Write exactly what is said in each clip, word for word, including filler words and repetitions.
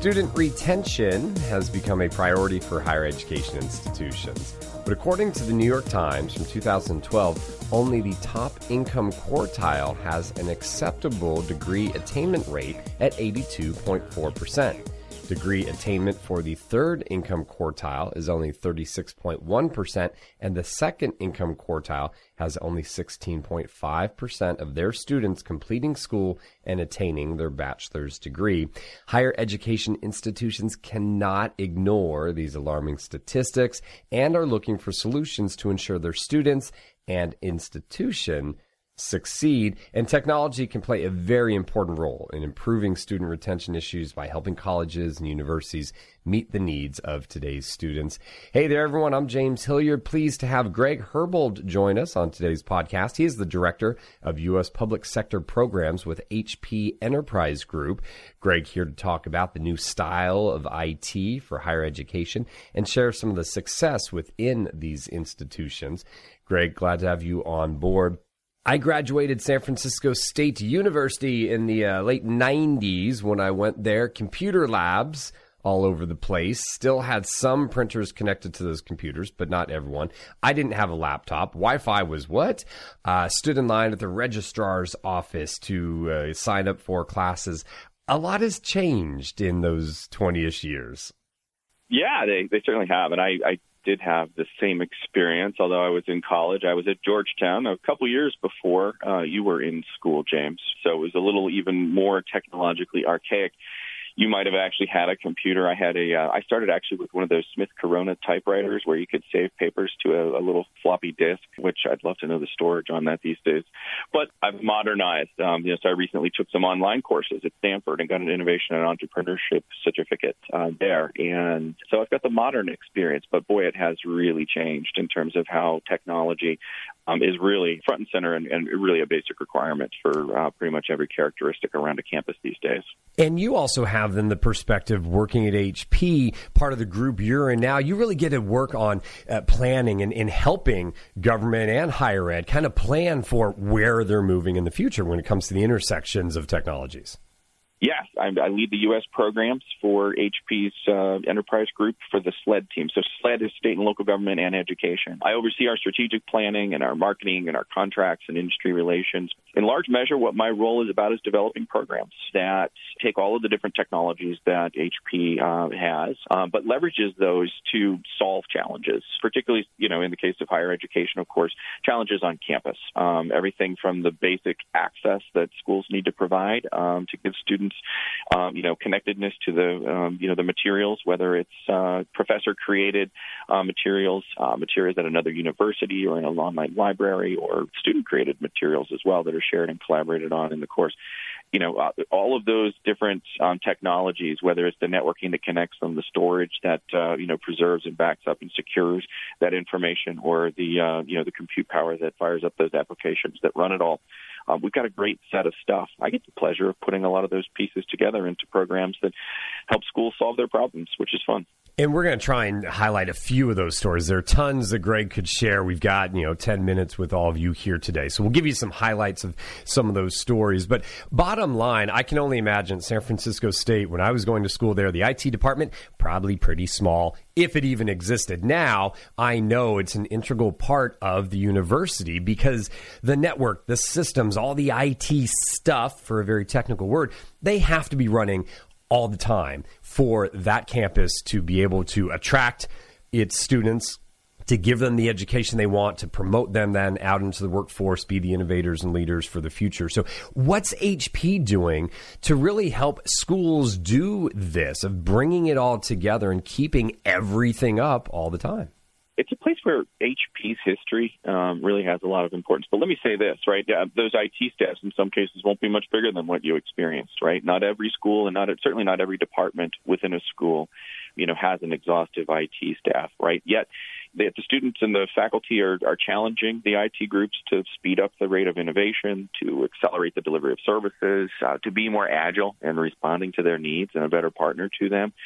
Student retention has become a priority for higher education institutions. But according to the New York Times from two thousand twelve, only the top income quartile has an acceptable degree attainment rate at eighty-two point four percent. Degree attainment for the third income quartile is only thirty-six point one percent, and the second income quartile has only sixteen point five percent of their students completing school and attaining their bachelor's degree. Higher education institutions cannot ignore these alarming statistics and are looking for solutions to ensure their students and institution succeed, and technology can play a very important role in improving student retention issues by helping colleges and universities meet the needs of today's students. Hey there, everyone. I'm James Hilliard. Pleased to have Greg Herbold join us on today's podcast. He is the Director of U S Public Sector Programs with H P Enterprise Group. Greg here to talk about the new style of I T for higher education and share some of the success within these institutions. Greg, glad to have you on board. I graduated San Francisco State University in the uh, late nineties when I went there. Computer labs all over the place. Still had some printers connected to those computers, but not everyone. I didn't have a laptop. Wi-Fi was what? Uh, stood in line at the registrar's office to uh, sign up for classes. A lot has changed in those twenty-ish years. Yeah, they, they certainly have. And I, I did have the same experience, although I was in college. I was at Georgetown a couple years before uh, you were in school, James. So it was a little even more technologically archaic. You might have actually had a computer. I had a. Uh, I started actually with one of those Smith Corona typewriters where you could save papers to a, a little floppy disk, which I'd love to know the storage on that these days. But I've modernized. Um, you know, so I recently took some online courses at Stanford and got an innovation and entrepreneurship certificate uh, there. And so I've got the modern experience. But boy, it has really changed in terms of how technology um, is really front and center and, and really a basic requirement for uh, pretty much every characteristic around a campus these days. And you also have then the perspective working at H P, part of the group you're in now. You really get to work on uh, planning and, and helping government and higher ed kind of plan for where they're moving in the future when it comes to the intersections of technologies. Yes, I, I lead the U S programs for H P's uh, enterprise group for the SLED team. So SLED is state and local government and education. I oversee our strategic planning and our marketing and our contracts and industry relations. In large measure, what my role is about is developing programs that take all of the different technologies that H P uh, has, uh, but leverages those to solve challenges, particularly, you know, in the case of higher education, of course, challenges on campus. Um, everything from the basic access that schools need to provide um, to give students Um, you know, connectedness to the, um, you know, the materials, whether it's uh, professor-created uh, materials, uh, materials at another university or in an online library, or student-created materials as well that are shared and collaborated on in the course. You know, uh, all of those different um, technologies, whether it's the networking that connects them, the storage that, uh, you know, preserves and backs up and secures that information, or the, uh, you know, the compute power that fires up those applications that run it all. Um, we've got a great set of stuff. I get the pleasure of putting a lot of those pieces together into programs that help schools solve their problems, which is fun. And we're going to try and highlight a few of those stories. There are tons that Greg could share. We've got, you know, ten minutes with all of you here today. So we'll give you some highlights of some of those stories. But bottom line, I can only imagine San Francisco State, when I was going to school there, the I T department, probably pretty small, if it even existed. Now, I know it's an integral part of the university because the network, the systems, all the I T stuff, for a very technical word, they have to be running all the time for that campus to be able to attract its students, to give them the education they want, to promote them then out into the workforce, be the innovators and leaders for the future. So what's H P doing to really help schools do this, of bringing it all together and keeping everything up all the time? It's a place where H P's history um, really has a lot of importance. But let me say this, right? Yeah, those I T staffs in some cases won't be much bigger than what you experienced, right? Not every school and not certainly not every department within a school, you know, has an exhaustive I T staff, right? Yet the, the students and the faculty are, are challenging the I T groups to speed up the rate of innovation, to accelerate the delivery of services, uh, to be more agile in responding to their needs and a better partner to them.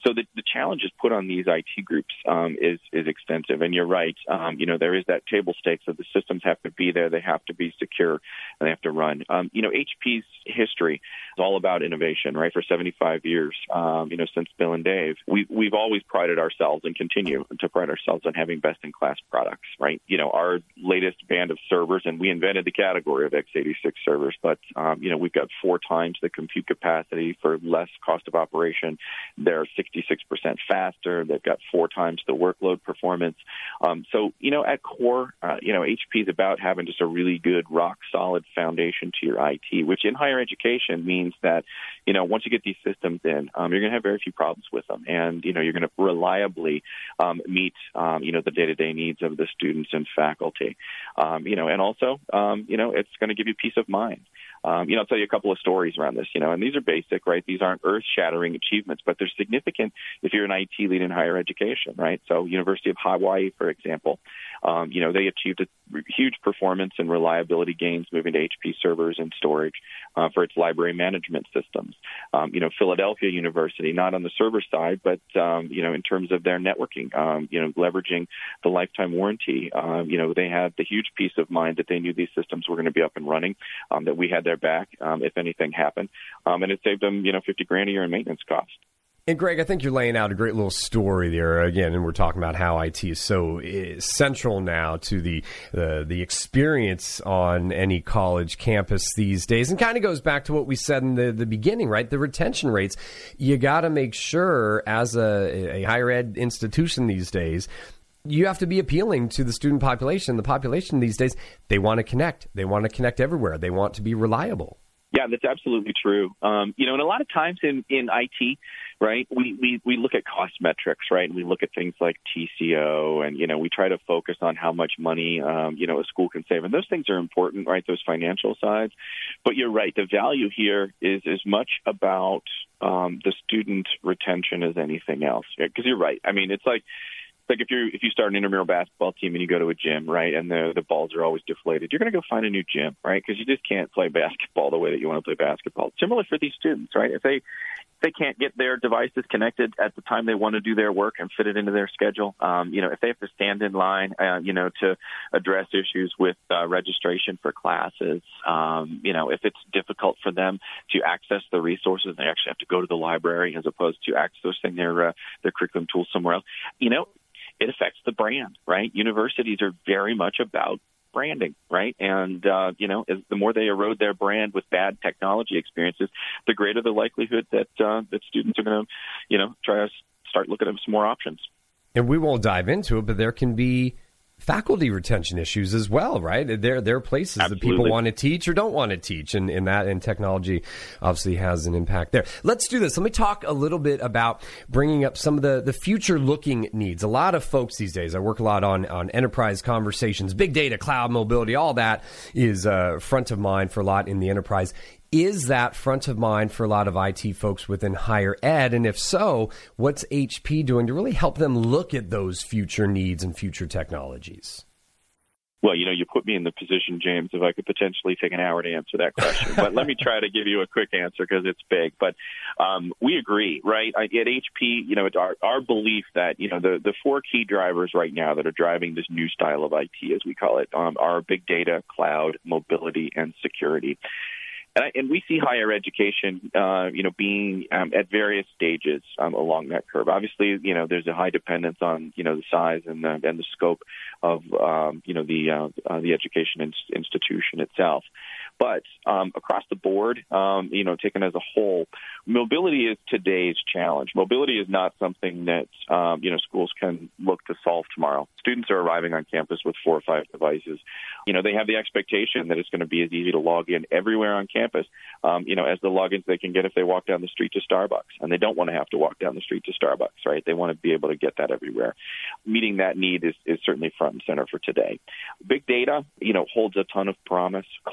So the, the challenges put on these I T groups um, is is extensive. And you're right. Um, you know, there is that table stakes of the systems have to be there, they have to be secure, and they have to run. Um, you know, H P's history is all about innovation, right? For seventy-five years, um, you know, since Bill and Dave, we, we've always prided ourselves and continue to pride ourselves on having best-in-class products, right? You know, our latest band of servers, and we invented the category of x eighty-six servers, but, um, you know, we've got four times the compute capacity for less cost of operation. They're sixty-six percent faster. They've got four times the workload performance. Um, so, you know, at core, uh, you know, H P is about having just a really good, rock-solid foundation to your I T, which in higher education means that, you know, once you get these systems in, um, you're going to have very few problems with them. And, you know, you're going to reliably um, meet, um, you know, the day-to-day needs of the students and faculty. Um, you know, and also, um, you know, it's going to give you peace of mind. Um, you know, I'll tell you a couple of stories around this, you know, and these are basic, right? These aren't earth-shattering achievements, but they're significant if you're an I T lead in higher education, right? So University of Hawaii, for example, um, you know, they achieved a huge performance and reliability gains moving to H P servers and storage uh, for its library management systems. Um, you know, Philadelphia University, not on the server side, but, um, you know, in terms of their networking, um, you know, leveraging the lifetime warranty, uh, you know, they had the huge peace of mind that they knew these systems were going to be up and running, um, that we had their back um, if anything happened. Um, and it saved them, you know, fifty grand a year in maintenance costs. And Greg, I think you're laying out a great little story there again, and we're talking about how I T is so central now to the uh, the experience on any college campus these days, and kind of goes back to what we said in the, the beginning, right? The retention rates. You got to make sure as a, a higher ed institution these days, you have to be appealing to the student population. The population these days, they want to connect. They want to connect everywhere. They want to be reliable. Yeah, that's absolutely true. Um, you know, and a lot of times in, in I T, right, we, we, we look at cost metrics, right, and we look at things like T C O, and, you know, we try to focus on how much money, um, you know, a school can save. And those things are important, right, those financial sides. But you're right, the value here is as much about um, the student retention as anything else. Because you're right. I mean, it's like, Like if you if you start an intramural basketball team and you go to a gym, right, and the the balls are always deflated, you're going to go find a new gym, right, because you just can't play basketball the way that you want to play basketball. Similar for these students, right? If they if they can't get their devices connected at the time they want to do their work and fit it into their schedule, um, you know, if they have to stand in line, uh, you know, to address issues with uh, registration for classes, um, you know, if it's difficult for them to access the resources, they actually have to go to the library as opposed to accessing their uh, their curriculum tools somewhere else, you know. It affects the brand, right? Universities are very much about branding, right? And, uh, you know, as the more they erode their brand with bad technology experiences, the greater the likelihood that uh, that students are going to, you know, try to start looking at some more options. And we won't dive into it, but there can be faculty retention issues as well, right? There, there are places Absolutely. that people want to teach or don't want to teach, and, and that and technology obviously has an impact there. Let's do this. Let me talk a little bit about bringing up some of the, the future-looking needs. A lot of folks these days, I work a lot on, on enterprise conversations, big data, cloud, mobility, all that is uh, front of mind for a lot in the enterprise. Is that front of mind for a lot of I T folks within higher ed? And if so, what's H P doing to really help them look at those future needs and future technologies? Well, you know, you put me in the position, James, if I could potentially take an hour to answer that question. But let me try to give you a quick answer because it's big. But um, we agree, right? At H P, you know, it's our, our belief that, you know, the, the four key drivers right now that are driving this new style of I T, as we call it, um, are big data, cloud, mobility, and security. And, I, and we see higher education, uh, you know, being um, at various stages um, along that curve. Obviously, you know, there's a high dependence on, you know, the size and the, and the scope of, um, you know, the uh, uh, the education in- institution itself. But um, across the board, um, you know, taken as a whole, mobility is today's challenge. Mobility is not something that, um, you know, schools can look to solve tomorrow. Students are arriving on campus with four or five devices. You know, they have the expectation that it's going to be as easy to log in everywhere on campus, um, you know, as the logins they can get if they walk down the street to Starbucks. And they don't want to have to walk down the street to Starbucks, right? They want to be able to get that everywhere. Meeting that need is, is certainly front and center for today. Big data, you know, holds a ton of promise. Cloud,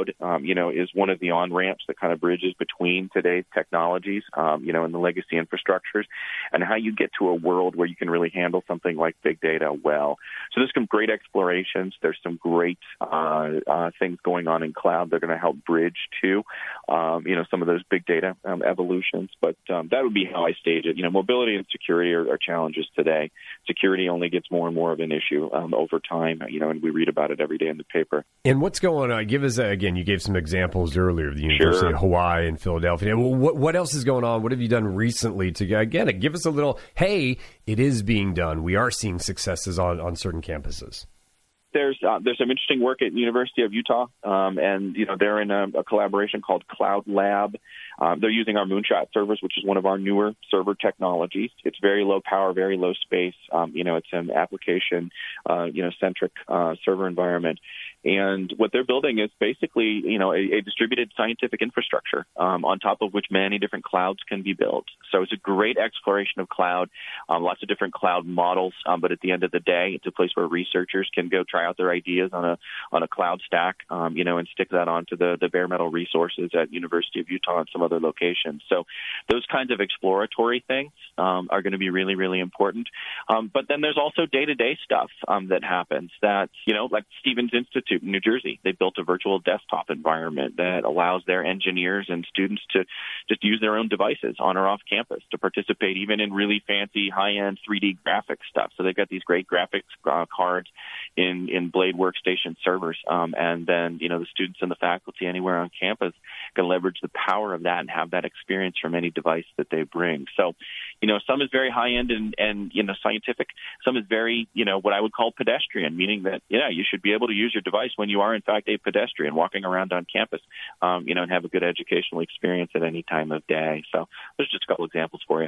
cloud, um, you know, is one of the on-ramps that kind of bridges between today's technologies, um, you know, and the legacy infrastructures, and how you get to a world where you can really handle something like big data well. So there's some great explorations. There's some great uh, uh, things going on in cloud. They're going to help bridge to, um, you know, some of those big data um, evolutions. But um, that would be how I stage it. You know, mobility and security are, are challenges today. Security only gets more and more of an issue um, over time, you know, and we read about it every day in the paper. And what's going on? Give us, a, again, you gave some examples earlier, the University sure. of Hawaii and Philadelphia. What, what else is going on? What have you done recently to, again, give us a little, hey, it is being done. We are seeing successes on, on certain campuses. There's uh, there's some interesting work at the University of Utah, um, and you know they're in a, a collaboration called Cloud Lab. Um, they're using our Moonshot servers, which is one of our newer server technologies. It's very low power, very low space. Um, you know, it's an application, uh, you know, centric uh, server environment. And what they're building is basically, you know, a, a distributed scientific infrastructure um, on top of which many different clouds can be built. So it's a great exploration of cloud, um, lots of different cloud models. Um, but at the end of the day, it's a place where researchers can go try out their ideas on a on a cloud stack, um, you know, and stick that onto the, the bare metal resources at University of Utah and some other locations. So those kinds of exploratory things um, are going to be really, really important. Um, but then there's also day-to-day stuff um, that happens that, you know, like Stevens Institute in New Jersey, they built a virtual desktop environment that allows their engineers and students to just use their own devices on or off campus to participate even in really fancy high-end three D graphics stuff. So they've got these great graphics uh, cards in, in Blade Workstation servers. Um, and then, you know, the students and the faculty anywhere on campus can leverage the power of that and have that experience from any device that they bring. So, you know, some is very high-end and, and, you know, scientific. Some is very, you know, what I would call pedestrian, meaning that, yeah, you should be able to use your device when you are, in fact, a pedestrian walking around on campus, um, you know, and have a good educational experience at any time of day. So there's just a couple examples for you.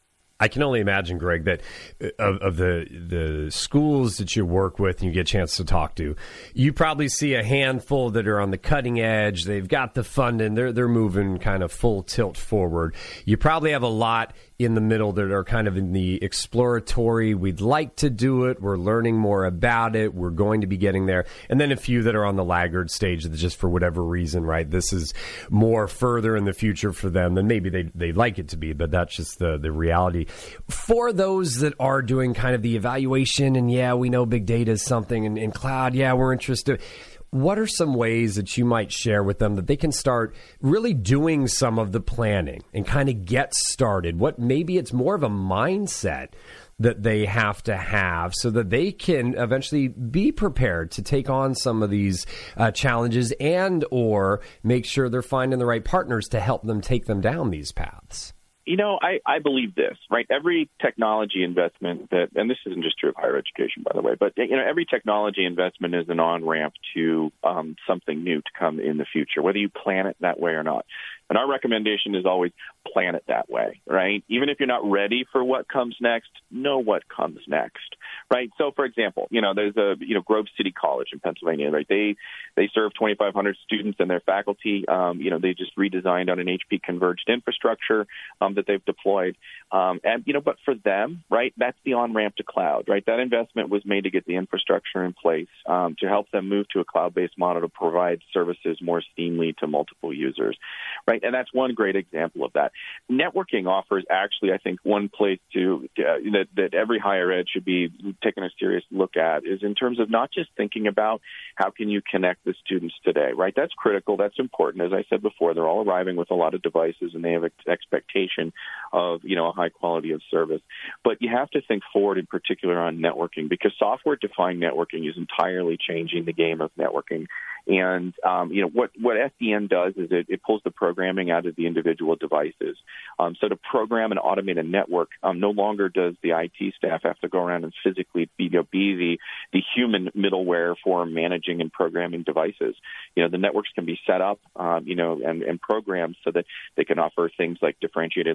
I can only imagine, Greg, that of, of the the schools that you work with and you get a chance to talk to, you probably see a handful that are on the cutting edge. They've got the funding. They're, they're moving kind of full tilt forward. You probably have a lot in the middle that are kind of in the exploratory. We'd like to do it. We're learning more about it. We're going to be getting there. And then a few that are on the laggard stage that just for whatever reason, right, this is more further in the future for them than maybe they they like it to be, but that's just the, the reality. For those that are doing kind of the evaluation and, yeah, we know big data is something, and, and cloud, yeah, we're interested. What are some ways that you might share with them that they can start really doing some of the planning and kind of get started? What maybe it's more of a mindset that they have to have so that they can eventually be prepared to take on some of these uh, challenges and or make sure they're finding the right partners to help them take them down these paths? You know, I, I believe this, right? Every technology investment that, and this isn't just true of higher education, by the way, but, you know, every technology investment is an on-ramp to um, something new to come in the future, whether you plan it that way or not. And our recommendation is always plan it that way, right? Even if you're not ready for what comes next, know what comes next, right? So, for example, you know, there's a, you know, Grove City College in Pennsylvania, right? They they serve twenty-five hundred students and their faculty. Um, you know, they just redesigned on an H P converged infrastructure um, that they've deployed. Um, and, you know, but for them, right, that's the on-ramp to cloud, right? That investment was made to get the infrastructure in place um, to help them move to a cloud-based model to provide services more seamlessly to multiple users, right? And that's one great example of that. Networking offers actually, I think, one place to uh, that, that every higher ed should be taking a serious look at is in terms of not just thinking about how can you connect the students today, right? That's critical. That's important. As I said before, they're all arriving with a lot of devices and they have an expectation of, you know, a high quality of service. But you have to think forward in particular on networking because software-defined networking is entirely changing the game of networking. And, um, you know, what, what S D N does is it, it pulls the programming out of the individual devices. Um, so to program and automate a network, um, no longer does the I T staff have to go around and physically be, you know, be the, the human middleware for managing and programming devices. You know, the networks can be set up, um, you know, and, and programmed so that they can offer things like differentiated levels of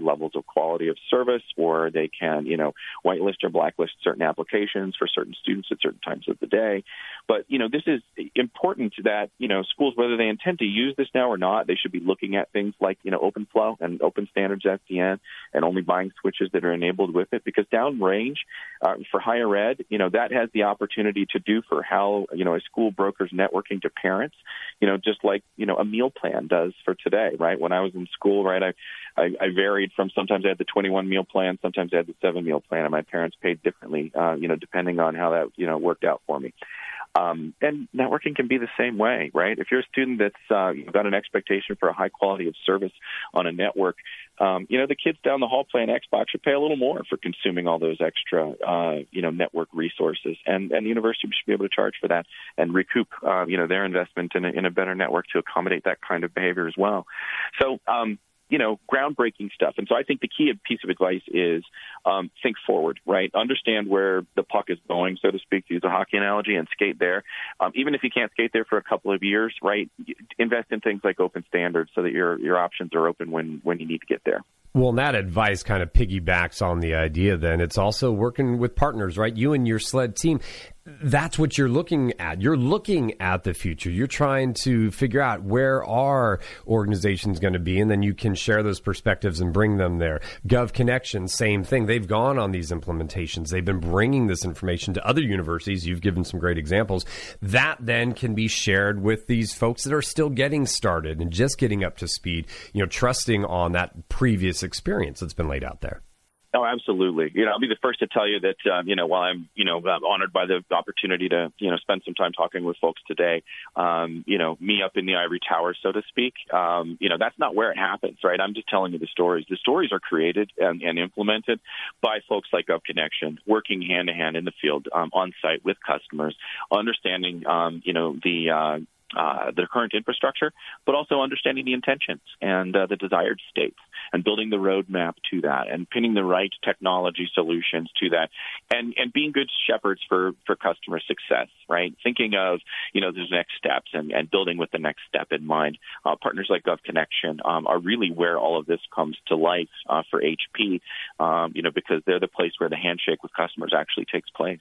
quality of service, or they can, you know, whitelist or blacklist certain applications for certain students at certain times of the day. But, you know, this is important that, you know, schools, whether they intend to use this now or not, they should be looking at things like, you know, OpenFlow and Open Standards S D N and only buying switches that are enabled with it, because downrange uh, for higher ed, you know, that has the opportunity to do for how, you know, a school brokers networking to parents, you know, just like, you know, a meal plan does for today, right? When I was in school, right, I, I, I varied from sometimes I had the twenty-one meal plan, sometimes I had the seven meal plan, and my parents paid differently, uh, you know, depending on how that, you know, worked out for me. Um, and networking can be the same way, right? If you're a student that's uh, you've got an expectation for a high quality of service on a network, um, you know, the kids down the hall playing Xbox should pay a little more for consuming all those extra, uh, you know, network resources. And, and the university should be able to charge for that and recoup, uh, you know, their investment in a, in a better network to accommodate that kind of behavior as well. So, um, you know, groundbreaking stuff. And so I think the key piece of advice is um, think forward, right? Understand where the puck is going, so to speak, to use a hockey analogy, and skate there. Um, even if you can't skate there for a couple of years, right, invest in things like Open Standards so that your your options are open when, when you need to get there. Well, and that advice kind of piggybacks on the idea then. It's also working with partners, right? You and your SLED team, that's what you're looking at. You're looking at the future. You're trying to figure out where are organizations going to be, and then you can share those perspectives and bring them there. GovConnection, same thing. They've gone on these implementations. They've been bringing this information to other universities. You've given some great examples. That then can be shared with these folks that are still getting started and just getting up to speed, you know, trusting on that previous experience that's been laid out there. Oh, absolutely. You know, I'll be the first to tell you that, um, you know, while I'm, you know, I'm honored by the opportunity to, you know, spend some time talking with folks today, um, you know, me up in the ivory tower, so to speak, um, you know, that's not where it happens, right? I'm just telling you the stories. The stories are created and, and implemented by folks like GovConnection, working hand to hand in the field, um, on site with customers, understanding, um, you know, the, uh, Uh, the current infrastructure, but also understanding the intentions and uh, the desired states and building the roadmap to that and pinning the right technology solutions to that and, and being good shepherds for, for customer success, right? Thinking of, you know, those next steps and, and building with the next step in mind. Uh, partners like GovConnection um, are really where all of this comes to life uh, for H P, um, you know, because they're the place where the handshake with customers actually takes place.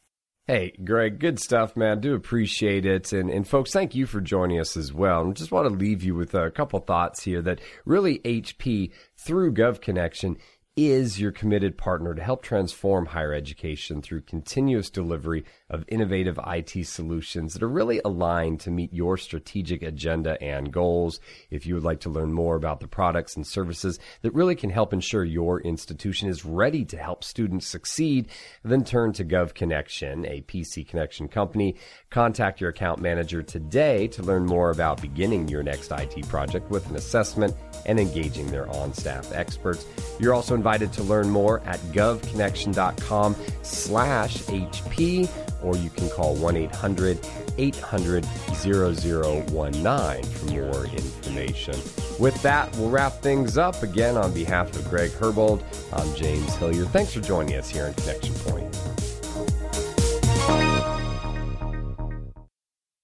Hey, Greg, good stuff, man. Do appreciate it. And, and folks, thank you for joining us as well. And just want to leave you with a couple thoughts here that really H P, through GovConnection, is your committed partner to help transform higher education through continuous delivery of innovative I T solutions that are really aligned to meet your strategic agenda and goals. If you would like to learn more about the products and services that really can help ensure your institution is ready to help students succeed, then turn to GovConnection, a P C Connection company. Contact your account manager today to learn more about beginning your next I T project with an assessment and engaging their on-staff experts. You're also invited to learn more at govconnection.com slash HP, or you can call one eight hundred eight hundred zero zero one nine for more information. With that, we'll wrap things up. Again, on behalf of Greg Herbold, I'm James Hillier. Thanks for joining us here on Connection Point.